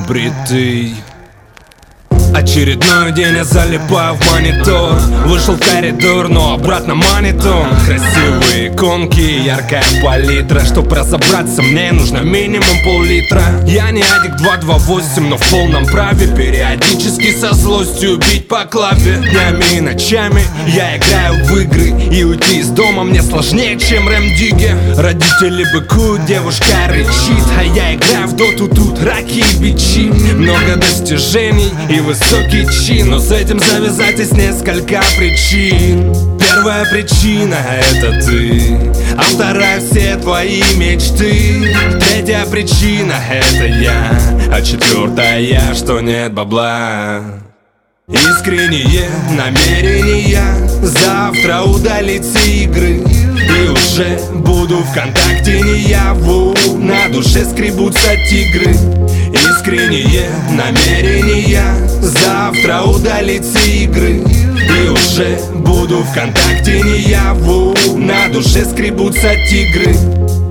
бритый. Очередной день я залипаю в монитор. Вышел в коридор, но обратно монитор. Красивые иконки, яркая палитра. Чтоб разобраться, мне нужно минимум пол-литра. Я не аддикт 228, но в полном праве периодически со злостью бить по клаве. Днями и ночами я играю в игры, и уйти из дома мне сложнее, чем рэм-диги. Родители быкуют, девушка рычит, а я играю в доту, тут раки и бичи. Много достижений и высокий чин, но с этим завязать есть несколько причин. Первая причина — это ты, а вторая — все твои мечты. Третья причина — это я, а четвертая — что нет бабла. Искренние намерения завтра удалить все игры, и уже буду ВКонтакте не я. На душе скребутся тигры. Искренние намерения завтра удалить все игры, и уже буду ВКонтакте не я. На душе скребутся тигры.